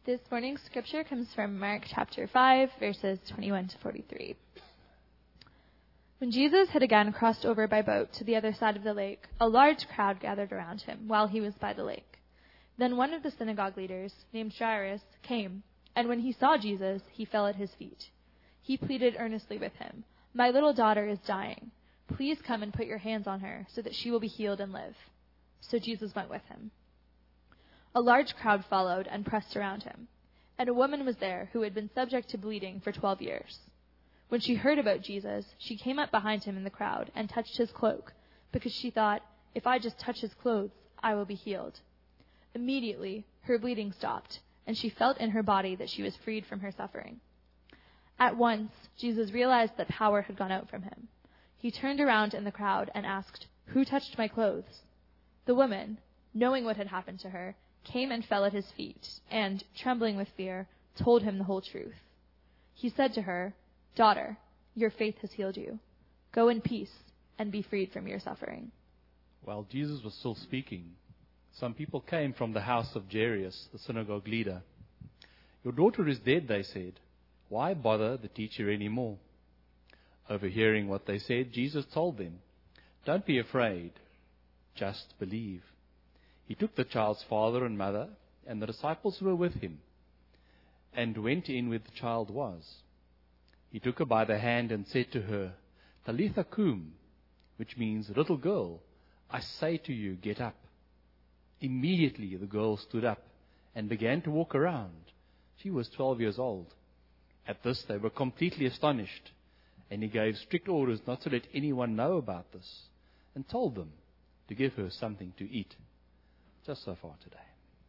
This morning's scripture comes from Mark chapter 5, verses 21 to 43. When Jesus had again crossed over by boat to the other side of the lake, a large crowd gathered around him while he was by the lake. Then one of the synagogue leaders, named Jairus, came, and when he saw Jesus, he fell at his feet. He pleaded earnestly with him, "My little daughter is dying. Please come and put your hands on her so that she will be healed and live." So Jesus went with him. A large crowd followed and pressed around him, and a woman was there who had been subject to bleeding for 12 years. When she heard about Jesus, she came up behind him in the crowd and touched his cloak, because she thought, "If I just touch his clothes, I will be healed." Immediately, her bleeding stopped, and she felt in her body that she was freed from her suffering. At once, Jesus realized that power had gone out from him. He turned around in the crowd and asked, "Who touched my clothes?" The woman, knowing what had happened to her, came and fell at his feet, and, trembling with fear, told him the whole truth. He said to her, "Daughter, your faith has healed you. Go in peace and be freed from your suffering." While Jesus was still speaking, some people came from the house of Jairus, the synagogue leader. "Your daughter is dead," they said. "Why bother the teacher anymore?" Overhearing what they said, Jesus told them, "Don't be afraid, just believe." He took the child's father and mother and the disciples who were with him and went in where the child was. He took her by the hand and said to her, "Talitha kum," which means, "Little girl, I say to you, get up." Immediately the girl stood up and began to walk around. She was 12 years old. At this they were completely astonished, and he gave strict orders not to let anyone know about this, and told them to give her something to eat. Just so far today.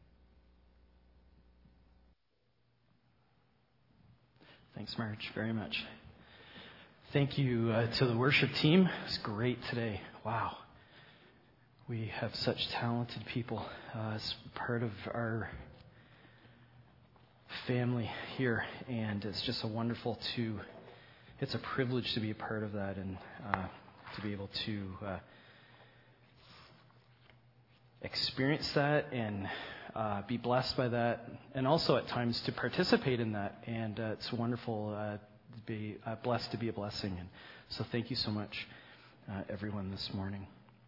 Thanks, Marge, very much. Thank you to the worship team. It's great today. Wow. We have such talented people as part of our family here, and it's just it's a privilege to be a part of that and to be able to experience that and be blessed by that, and also at times to participate in that. And it's wonderful to be blessed to be a blessing. And so thank you so much, everyone, this morning.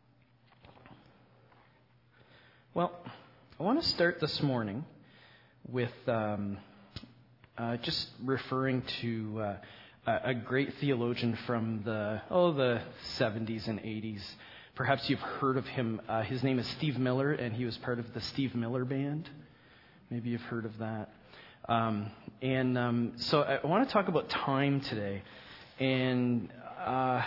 Well, I want to start this morning with just referring to a great theologian from the 70s and 80s. Perhaps you've heard of him. His name is Steve Miller, and he was part of the Steve Miller Band. Maybe you've heard of that. So I want to talk about time today. And I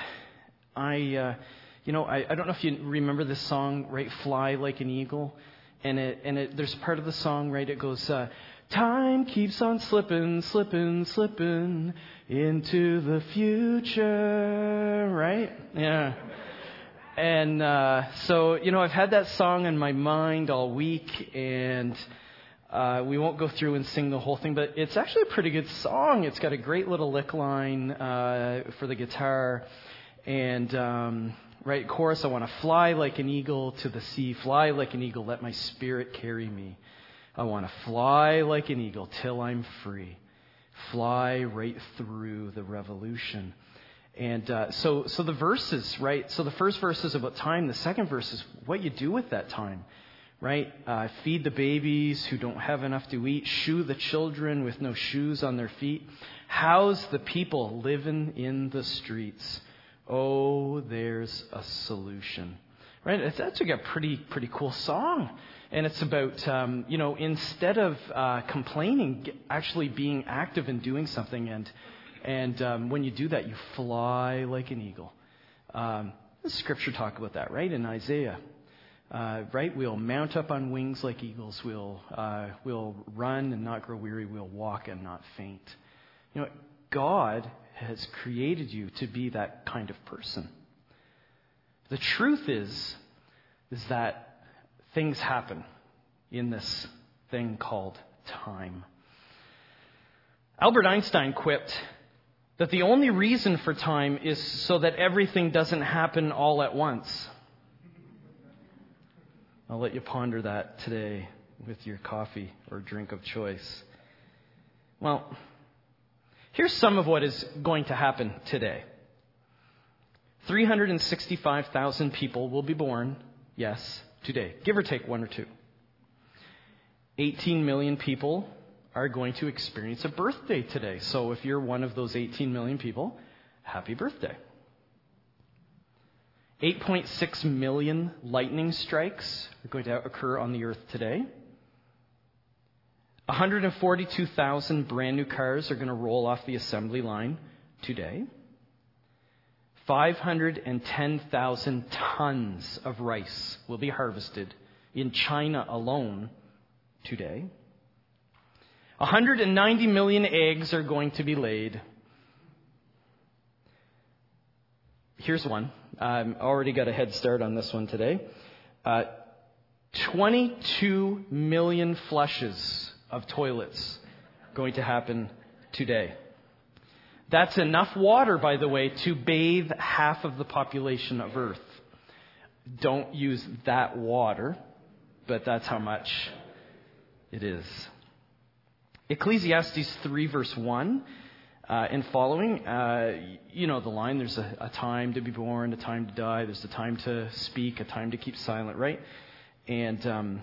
don't know if you remember this song, right? "Fly Like an Eagle." And there's part of the song, right? It goes, "Time keeps on slipping, slipping, slipping into the future," right? Yeah. And so, I've had that song in my mind all week, and we won't go through and sing the whole thing, but it's actually a pretty good song. It's got a great little lick line for the guitar, and right chorus, "I want to fly like an eagle to the sea, fly like an eagle, let my spirit carry me. I want to fly like an eagle till I'm free, fly right through the revolution." And so the verses, right? So the first verse is about time. The second verse is what you do with that time, right? Feed the babies who don't have enough to eat. Shoe the children with no shoes on their feet. House the people living in the streets. Oh, there's a solution, right? It's actually a pretty cool song. And it's about, instead of complaining, actually being active and doing something. And when you do that, you fly like an eagle. The scripture talk about that, right? In Isaiah, right? "We'll mount up on wings like eagles. We'll run and not grow weary. We'll walk and not faint." God has created you to be that kind of person. The truth is that things happen in this thing called time. Albert Einstein quipped that the only reason for time is so that everything doesn't happen all at once. I'll let you ponder that today with your coffee or drink of choice. Well, here's some of what is going to happen today. 365,000 people will be born, yes, today, give or take one or two. 18 million people are going to experience a birthday today. So if you're one of those 18 million people, happy birthday. 8.6 million lightning strikes are going to occur on the earth today. 142,000 brand new cars are going to roll off the assembly line today. 510,000 tons of rice will be harvested in China alone today. 190 million eggs are going to be laid. Here's one. I've already got a head start on this one today. 22 million flushes of toilets going to happen today. That's enough water, by the way, to bathe half of the population of Earth. Don't use that water, but that's how much it is. Ecclesiastes 3 verse 1 and following, you know the line, there's a time to be born, a time to die, there's a time to speak, a time to keep silent, right? And,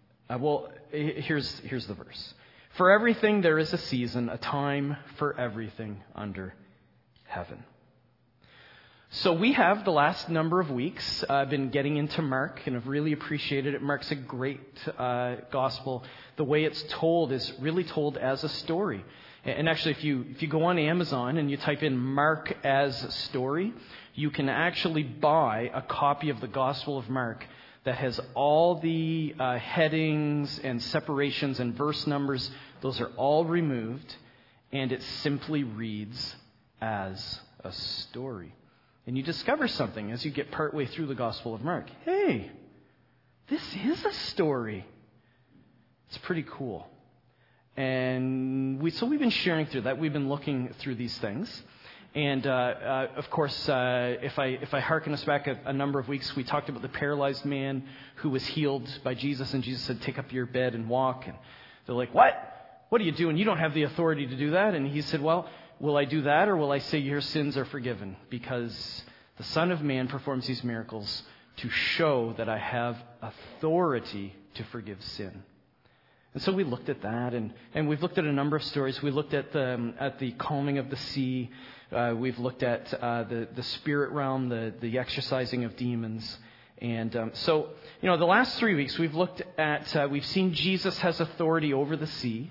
here's the verse. For everything there is a season, a time for everything under heaven. So we have the last number of weeks been getting into Mark, and I've really appreciated it. Mark's a great gospel. The way it's told is really told as a story. And actually, if you go on Amazon and you type in Mark as story, you can actually buy a copy of the Gospel of Mark that has all the headings and separations and verse numbers. Those are all removed, and it simply reads as a story. And you discover something as you get partway through the Gospel of Mark. Hey, this is a story. It's pretty cool. And so we've been sharing through that. We've been looking through these things. And, of course, if I hearken us back a number of weeks, we talked about the paralyzed man who was healed by Jesus. And Jesus said, take up your bed and walk. And they're like, what? What are you doing? You don't have the authority to do that. And he said, well, will I do that, or will I say your sins are forgiven? Because the Son of Man performs these miracles to show that I have authority to forgive sin. And so we looked at that, and we've looked at a number of stories. We looked at the calming of the sea. We've looked at the spirit realm, the exorcising of demons. And so, the last 3 weeks we've looked at, we've seen Jesus has authority over the sea.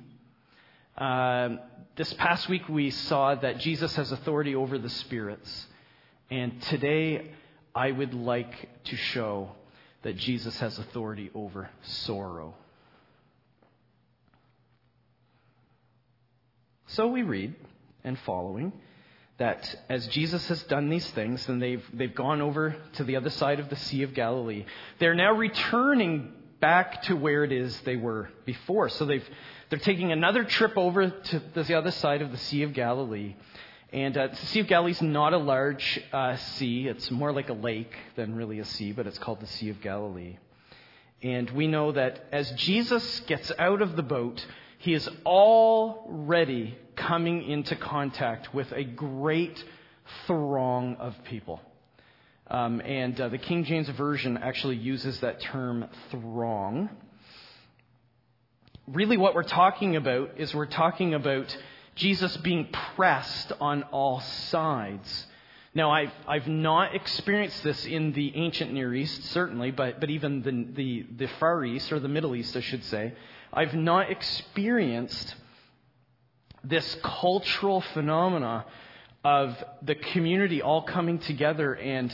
This past week we saw that Jesus has authority over the spirits. And today I would like to show that Jesus has authority over sorrow. So we read, and following, that as Jesus has done these things, and they've gone over to the other side of the Sea of Galilee, they're now returning back to where it is they were before. So they're taking another trip over to the other side of the Sea of Galilee. And the Sea of Galilee is not a large sea. It's more like a lake than really a sea, but it's called the Sea of Galilee. And we know that as Jesus gets out of the boat, he is already coming into contact with a great throng of people. And the King James Version actually uses that term throng. Really what we're talking about is Jesus being pressed on all sides. Now, I've not experienced this in the ancient Near East, certainly, but even the Far East, or the Middle East, I should say, I've not experienced this cultural phenomena of the community all coming together. And,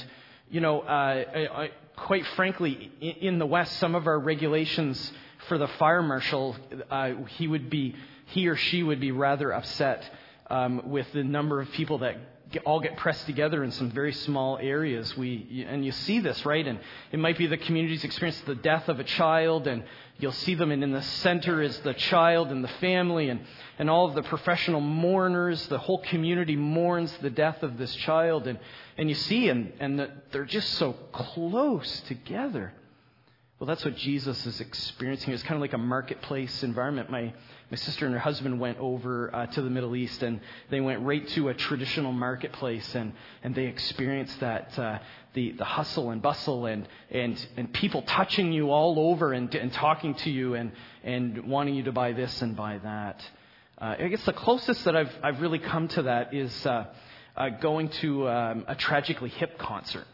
quite frankly, in the West, some of our regulations for the fire marshal, he or she would be rather upset with the number of people that all get pressed together in some very small areas. And you see this, right? And it might be the community's experience the death of a child, and you'll see them, and in the center is the child and the family, and all of the professional mourners. The whole community mourns the death of this child, and you see, and they're just so close together. Well, that's what Jesus is experiencing. It's kind of like a marketplace environment. My sister and her husband went over to the Middle East, and they went right to a traditional marketplace, and they experienced that the hustle and bustle and people touching you all over and talking to you and wanting you to buy this and buy that. I guess the closest that I've really come to that is going to a Tragically Hip concert.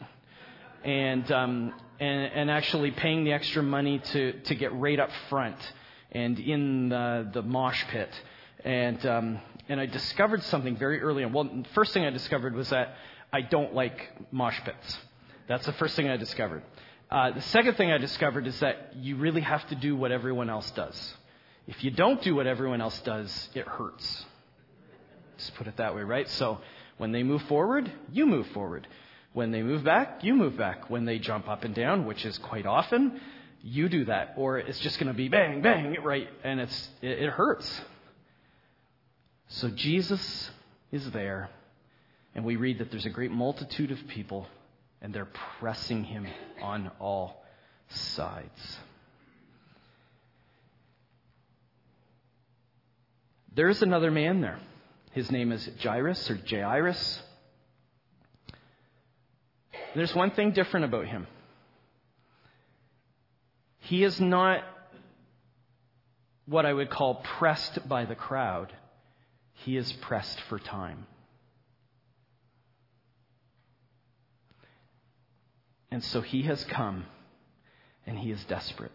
And actually paying the extra money to get right up front and in the mosh pit. And I discovered something very early on. Well, the first thing I discovered was that I don't like mosh pits. That's the first thing I discovered. The second thing I discovered is that you really have to do what everyone else does. If you don't do what everyone else does, it hurts. Just put it that way, right? So when they move forward, you move forward. When they move back, you move back. When they jump up and down, which is quite often, you do that. Or it's just going to be bang, bang, right? And it hurts. So Jesus is there. And we read that there's a great multitude of people. And they're pressing him on all sides. There's another man there. His name is Jairus or Jairus. There's one thing different about him. He is not what I would call pressed by the crowd. He is pressed for time. And so he has come, and he is desperate.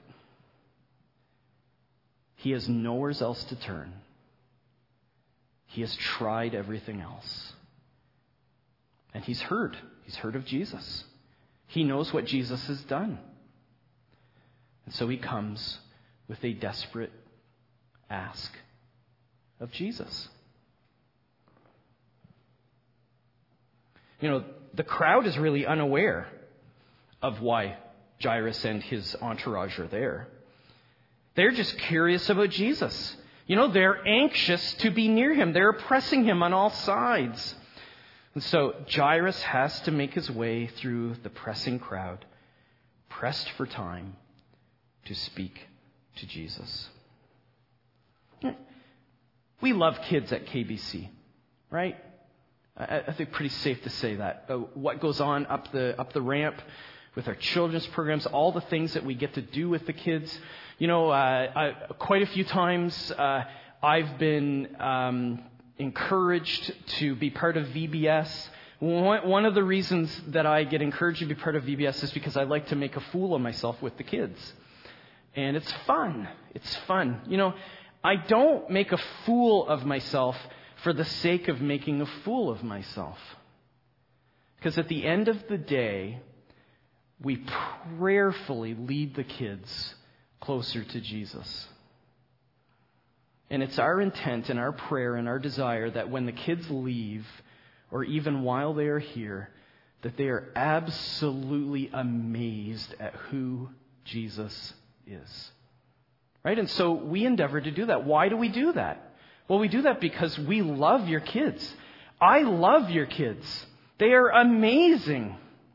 He has nowhere else to turn. He has tried everything else. And he's heard. He's heard of Jesus. He knows what Jesus has done. And so he comes with a desperate ask of Jesus. You know, the crowd is really unaware of why Jairus and his entourage are there. They're just curious about Jesus. You know, they're anxious to be near him. They're pressing him on all sides. And so Jairus has to make his way through the pressing crowd, pressed for time, to speak to Jesus. We love kids at KBC, right? I think pretty safe to say that. What goes on up the ramp with our children's programs, all the things that we get to do with the kids. You know, quite a few times I've been encouraged to be part of VBS. One of the reasons that I get encouraged to be part of VBS is because I like to make a fool of myself with the kids. And it's fun. It's fun. You know, I don't make a fool of myself for the sake of making a fool of myself. Because at the end of the day, we prayerfully lead the kids closer to Jesus. And it's our intent and our prayer and our desire that when the kids leave, or even while they are here, that they are absolutely amazed at who Jesus is. Right? And so we endeavor to do that. Why do we do that? Well, we do that because we love your kids. I love your kids. They are amazing.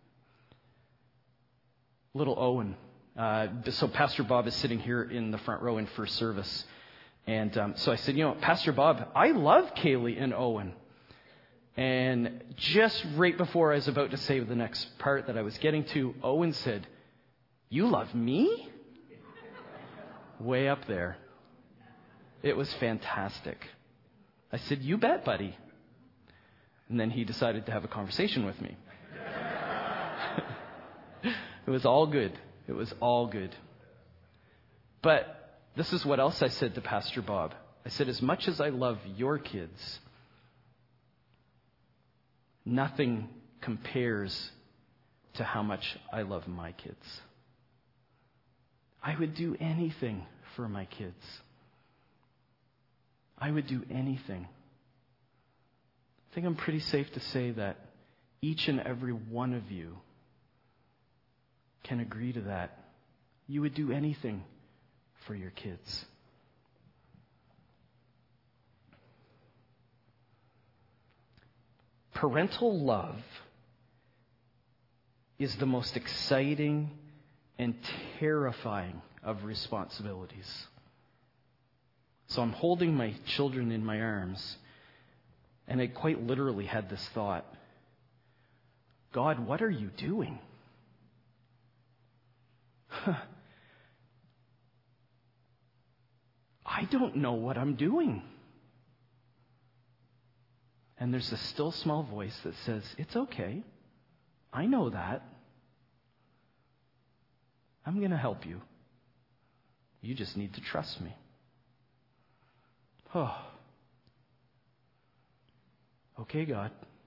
Little Owen. So Pastor Bob is sitting here in the front row in first service. And so I said, you know, Pastor Bob, I love Kaylee and Owen. And just right before I was about to say the next part that I was getting to, Owen said, "You love me?" Way up there. It was fantastic. I said, "You bet, buddy." And then he decided to have a conversation with me. It was all good. It was all good. But this is what else I said to Pastor Bob. I said, as much as I love your kids, nothing compares to how much I love my kids. I would do anything for my kids. I would do anything. I think I'm pretty safe to say that each and every one of you can agree to that. You would do anything for your kids. Parental love is the most exciting and terrifying of responsibilities. So I'm holding my children in my arms, and I quite literally had this thought, God, what are you doing? I don't know what I'm doing. And there's a still small voice that says, it's okay. I know that. I'm going to help you. You just need to trust me. Oh. Okay, God.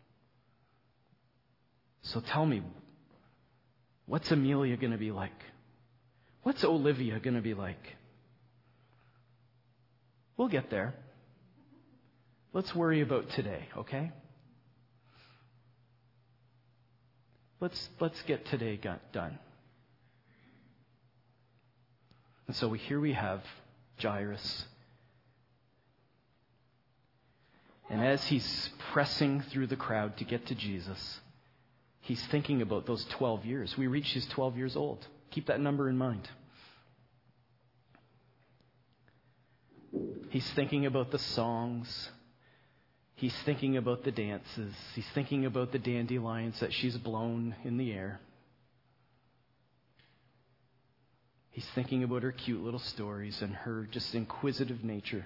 So tell me, what's Amelia going to be like? What's Olivia going to be like? We'll get there. Let's worry about today, okay? Let's get today done. And so here we have Jairus. And as he's pressing through the crowd to get to Jesus, he's thinking about those 12 years. We reach his 12 years old. Keep that number in mind. He's thinking about the songs. He's thinking about the dances. He's thinking about the dandelions that she's blown in the air. He's thinking about her cute little stories and her just inquisitive nature.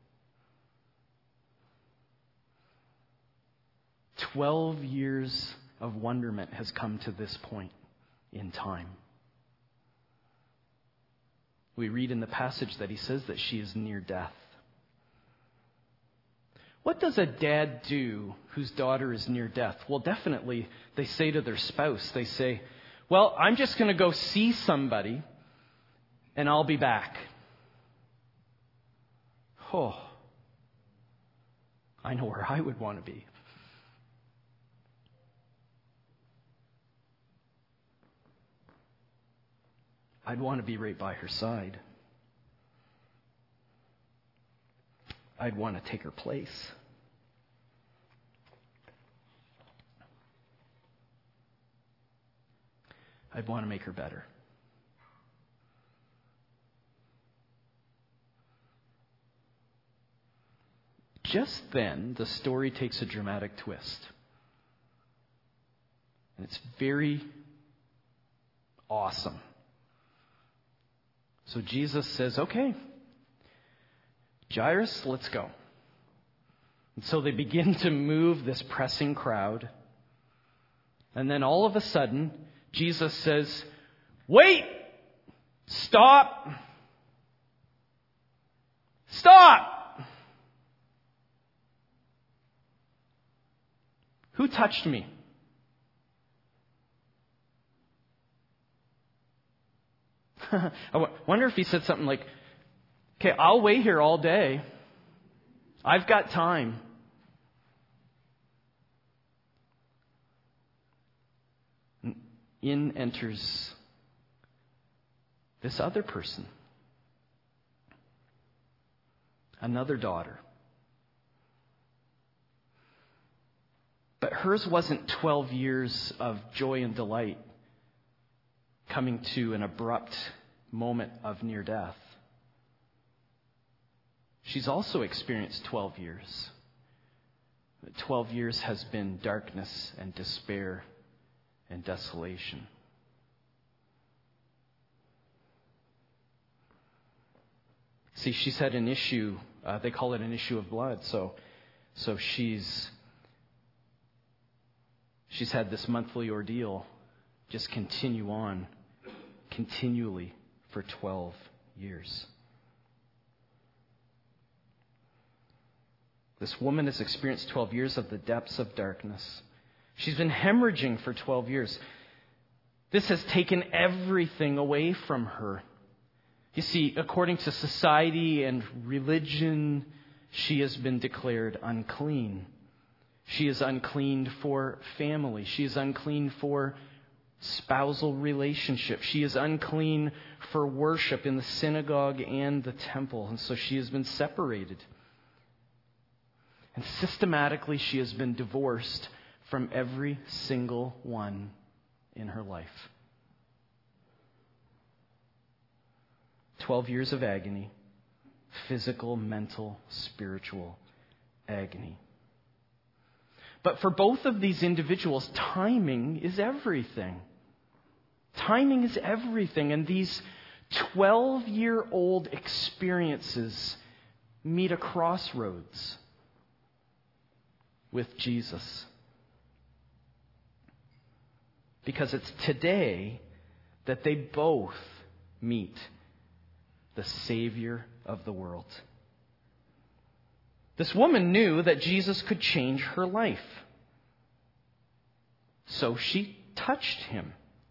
12 years of wonderment has come to this point in time. We read in the passage that he says that she is near death. What does a dad do whose daughter is near death? Well, definitely they say to their spouse, they say, well, I'm just going to go see somebody and I'll be back. Oh, I know where I would want to be. I'd want to be right by her side. I'd want to take her place. I'd want to make her better. Just then, the story takes a dramatic twist. And it's very awesome. So Jesus says, okay, Jairus, let's go. And so they begin to move this pressing crowd. And then all of a sudden, Jesus says, wait! Stop! Stop! Who touched me? I wonder if he said something like, okay, I'll wait here all day. I've got time. In enters this other person. Another daughter. But hers wasn't 12 years of joy and delight coming to an abrupt moment of near death. She's also experienced 12 years. 12 years has been darkness and despair and desolation. See, she's had an issue, they call it an issue of blood. So she's had this monthly ordeal just continue on continually for 12 years. This woman has experienced 12 years of the depths of darkness. She's been hemorrhaging for 12 years. This has taken everything away from her. You see, according to society and religion, she has been declared unclean. She is unclean for family. She is unclean for spousal relationship. She is unclean for worship in the synagogue and the temple. And so she has been separated. And systematically she has been divorced from every single one in her life. 12 years of agony. Physical, mental, spiritual agony. But for both of these individuals, timing is everything. Timing is everything. And these 12-year-old experiences meet a crossroads with Jesus. Because it's today that they both meet the Savior of the world. This woman knew that Jesus could change her life. So she touched him.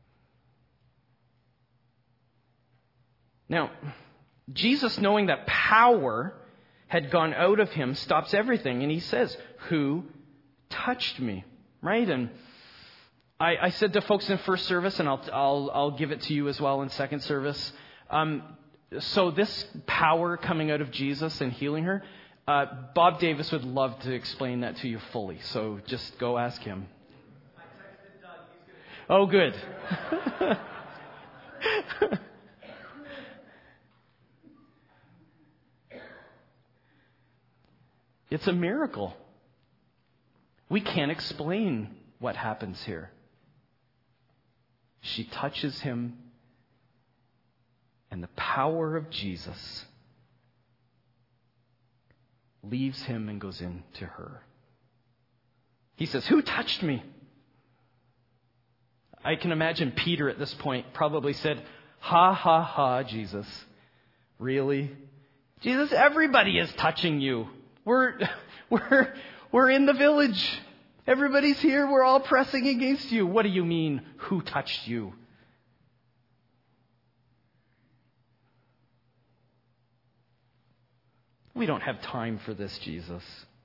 Now, Jesus, knowing that power had gone out of him, stops everything. And he says, "Who touched me?" Right? And I said to folks in first service, and I'll give it to you as well in second service. So this power coming out of Jesus and healing her, Bob Davis would love to explain that to you fully. So just go ask him. I texted Doug. He's Oh, good. It's a miracle. We can't explain what happens here. She touches him, and the power of Jesus leaves him and goes into her. He says, "Who touched me?" I can imagine Peter at this point probably said, "Ha, ha, ha, Jesus. Really? Jesus, everybody is touching you. We're in the village. Everybody's here. We're all pressing against you. What do you mean, who touched you?" We don't have time for this, Jesus.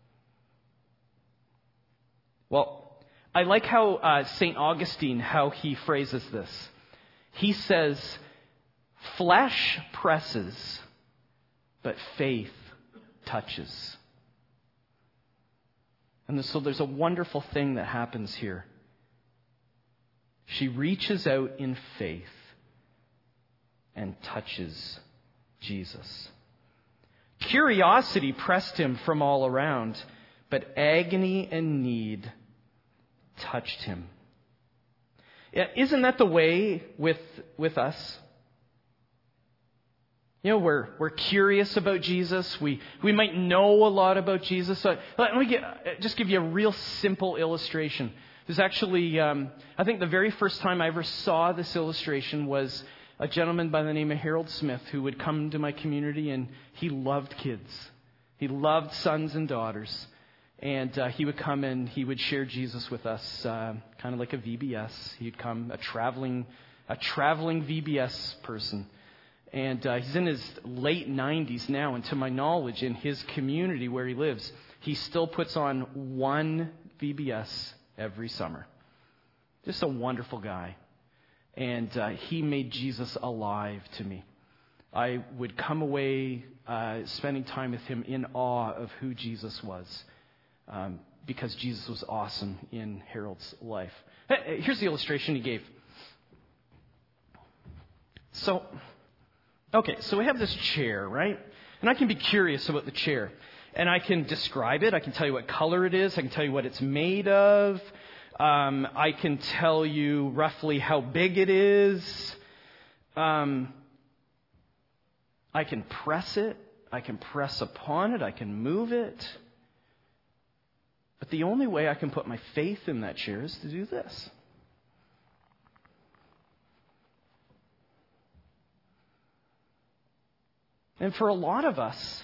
Well, I like how St. Augustine, how he phrases this. He says, "Flesh presses, but faith touches." And so there's a wonderful thing that happens here. She reaches out in faith and touches Jesus. Curiosity pressed him from all around, but agony and need touched him. Isn't that the way with us? You know, we're curious about Jesus. We might know a lot about Jesus. So let me just give you a real simple illustration. There's actually, I think the very first time I ever saw this illustration was a gentleman by the name of Harold Smith who would come to my community, and he loved kids. He loved sons and daughters. And he would come and he would share Jesus with us, kind of like a VBS. He'd come, a traveling VBS person. And he's in his late 90s now, and to my knowledge, in his community where he lives, he still puts on one VBS every summer. Just a wonderful guy. And he made Jesus alive to me. I would come away spending time with him in awe of who Jesus was, because Jesus was awesome in Harold's life. Here's the illustration he gave. So we have this chair, right? And I can be curious about the chair. And I can describe it. I can tell you what color it is. I can tell you what it's made of. I can tell you roughly how big it is. I can press it. I can press upon it. I can move it. But the only way I can put my faith in that chair is to do this. And for a lot of us,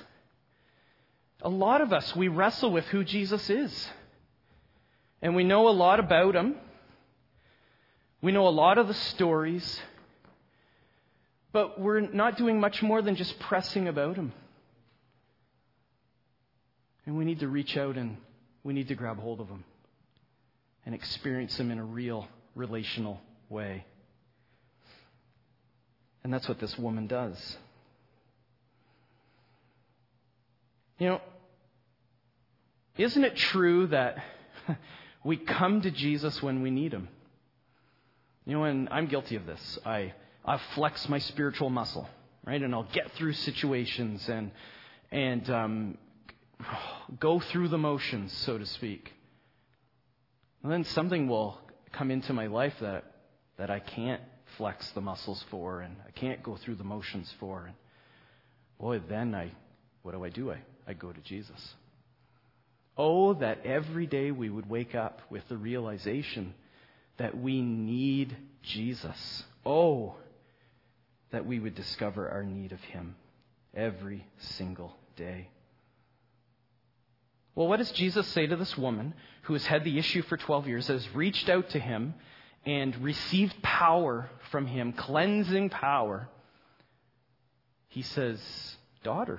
we wrestle with who Jesus is. And we know a lot about him. We know a lot of the stories. But we're not doing much more than just pressing about him. And we need to reach out and we need to grab hold of him and experience him in a real relational way. And that's what this woman does. You know, isn't it true that we come to Jesus when we need him? You know, and I'm guilty of this. I flex my spiritual muscle, right? And I'll get through situations and go through the motions, so to speak. And then something will come into my life that I can't flex the muscles for, and I can't go through the motions for. And boy, then what do? I go to Jesus. Oh, that every day we would wake up with the realization that we need Jesus. Oh, that we would discover our need of Him every single day. Well, what does Jesus say to this woman who has had the issue for 12 years, has reached out to Him and received power from Him, cleansing power? He says, daughter,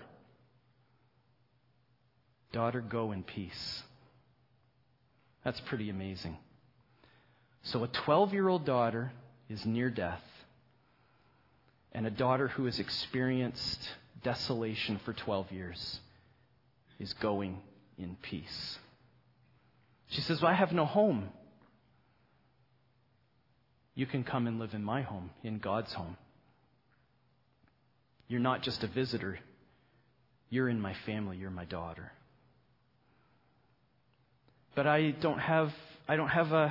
go in peace. That's pretty amazing. So a 12-year-old daughter is near death, and a daughter who has experienced desolation for 12 years is going in peace. She says, well, I have no home. You can come and live in my home, in God's home. You're not just a visitor. You're in my family. You're my daughter. But I don't have a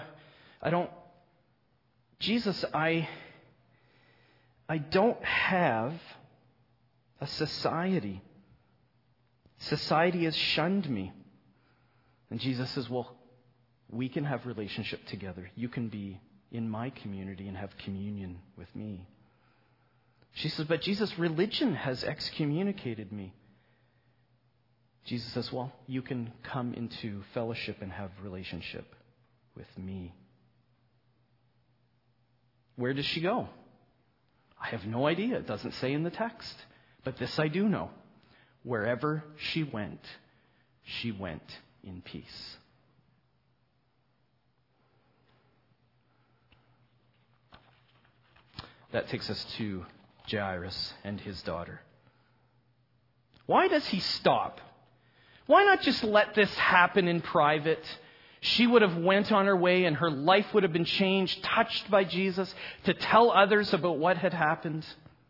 society. Society has shunned me. And Jesus says, well, we can have relationship together. You can be in my community and have communion with me. She says, but Jesus, religion has excommunicated me. Jesus says, well, you can come into fellowship and have relationship with me. Where does she go? I have no idea. It doesn't say in the text. But this I do know. Wherever she went in peace. That takes us to Jairus and his daughter. Why does he stop? Why not just let this happen in private? She would have went on her way and her life would have been changed, touched by Jesus, to tell others about what had happened.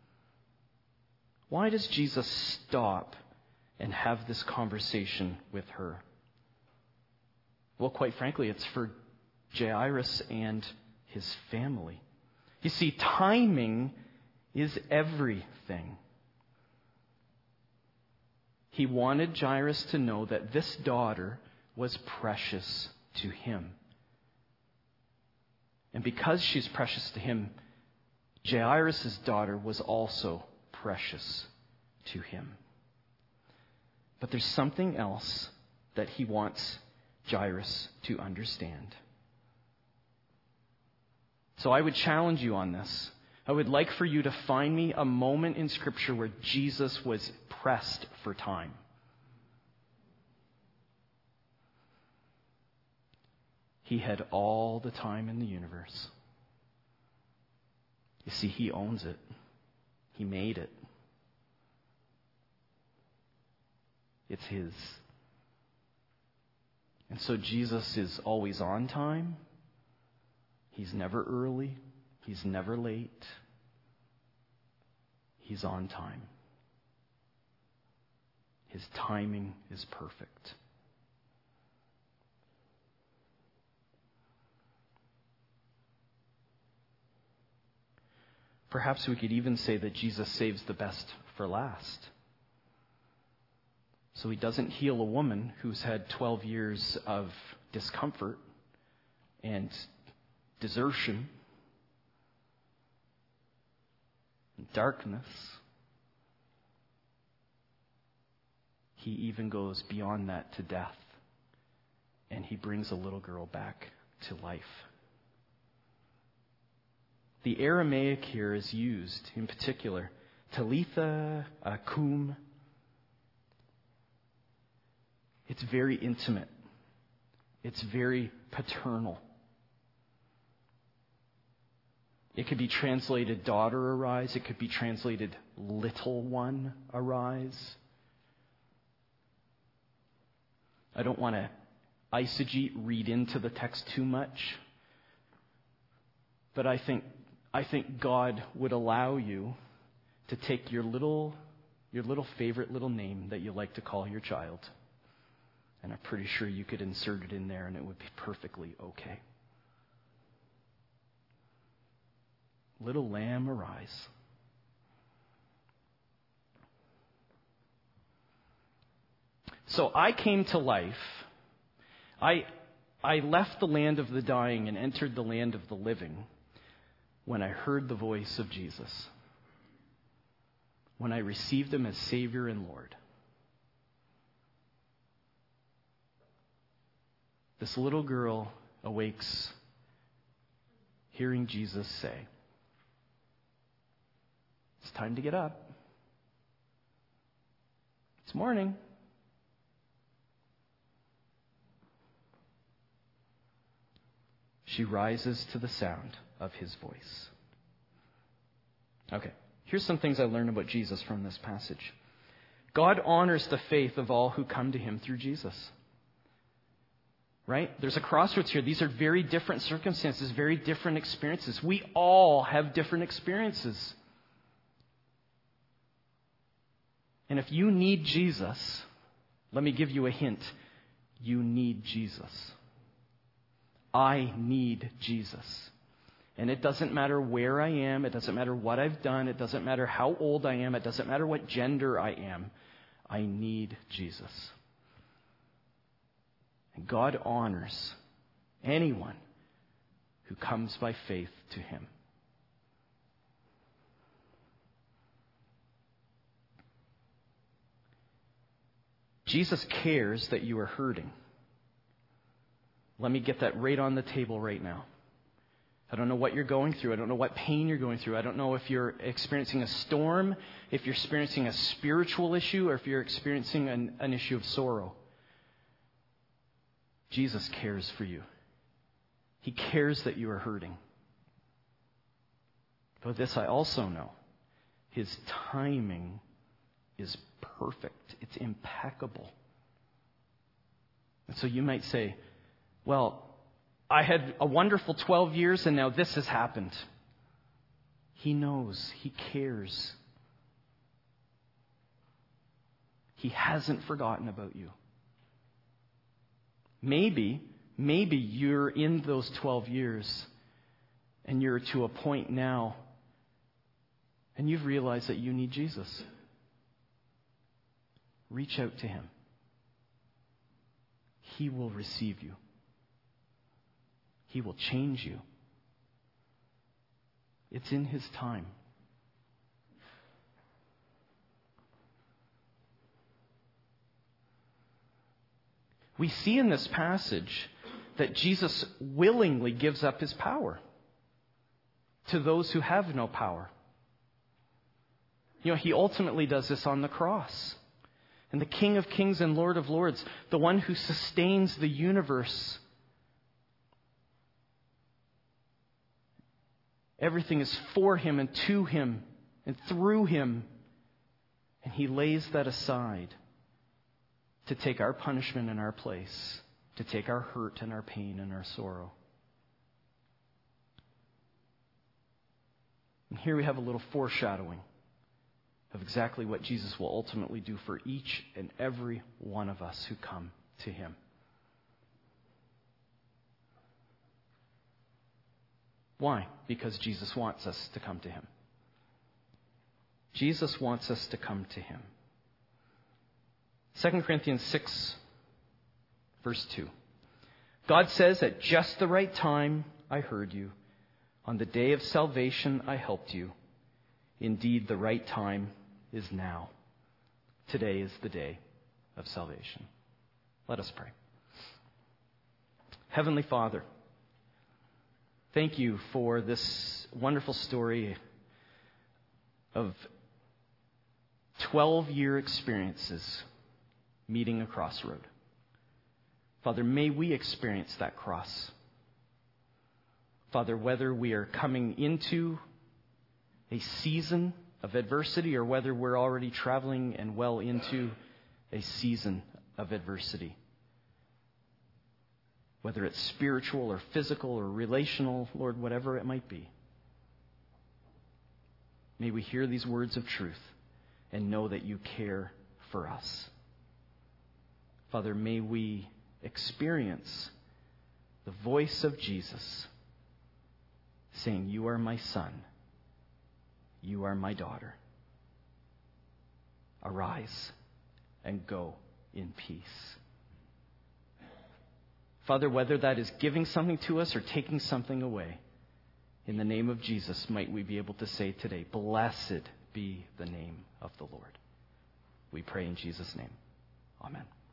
Why does Jesus stop and have this conversation with her? Well, quite frankly, it's for Jairus and his family. You see, timing is everything. He wanted Jairus to know that this daughter was precious to him. And because she's precious to him, Jairus' daughter was also precious to him. But there's something else that he wants Jairus to understand. So I would challenge you on this. I would like for you to find me a moment in Scripture where Jesus was pressed for time. He had all the time in the universe. You see, He owns it. He made it. It's His. And so Jesus is always on time. He's never early. He's never late. He's on time. His timing is perfect. Perhaps we could even say that Jesus saves the best for last. So He doesn't heal a woman who's had 12 years of discomfort and desertion, darkness. He even goes beyond that to death, and He brings a little girl back to life. The Aramaic here is used, in particular, Talitha kum. It's very intimate. It's very paternal. It could be translated, daughter, arise. It could be translated, little one, arise. I don't want to eisegete, read into the text too much. But I think God would allow you to take your little favorite little name that you like to call your child, and I'm pretty sure you could insert it in there and it would be perfectly okay. Little lamb, arise. So I came to life. I left the land of the dying and entered the land of the living when I heard the voice of Jesus, when I received him as Savior and Lord. This little girl awakes hearing Jesus say, "It's time to get up. It's morning." She rises to the sound of his voice. Okay, here's some things I learned about Jesus from this passage. God honors the faith of all who come to him through Jesus. Right? There's a crossroads here. These are very different circumstances, very different experiences. We all have different experiences. And if you need Jesus, let me give you a hint. You need Jesus. I need Jesus. And it doesn't matter where I am. It doesn't matter what I've done. It doesn't matter how old I am. It doesn't matter what gender I am. I need Jesus. And God honors anyone who comes by faith to him. Jesus cares that you are hurting. Let me get that right on the table right now. I don't know what you're going through. I don't know what pain you're going through. I don't know if you're experiencing a storm, if you're experiencing a spiritual issue, or if you're experiencing an issue of sorrow. Jesus cares for you. He cares that you are hurting. But this I also know. His timing is perfect. It's impeccable. And so you might say, well, I had a wonderful 12 years and now this has happened. He knows. He cares. He hasn't forgotten about you. Maybe you're in those 12 years and you're to a point now and you've realized that you need Jesus. Reach out to him. He will receive you. He will change you. It's in his time. We see in this passage that Jesus willingly gives up his power to those who have no power. You know, he ultimately does this on the cross. And the King of Kings and Lord of Lords, the one who sustains the universe, everything is for him and to him and through him. And he lays that aside to take our punishment in our place, to take our hurt and our pain and our sorrow. And here we have a little foreshadowing of exactly what Jesus will ultimately do for each and every one of us who come to him. Why? Because Jesus wants us to come to him. Jesus wants us to come to him. 2 Corinthians 6, verse 2. God says, at just the right time I heard you. On the day of salvation I helped you. Indeed, the right time is now. Today is the day of salvation. Let us pray. Heavenly Father, thank you for this wonderful story of 12-year experiences meeting a crossroad. Father, may we experience that cross. Father, whether we are coming into a season of adversity or whether we're already traveling and well into a season of adversity, whether it's spiritual or physical or relational, Lord, whatever it might be. May we hear these words of truth and know that you care for us. Father, may we experience the voice of Jesus saying, you are my son, you are my daughter. Arise and go in peace. Father, whether that is giving something to us or taking something away, in the name of Jesus, might we be able to say today, blessed be the name of the Lord. We pray in Jesus' name. Amen.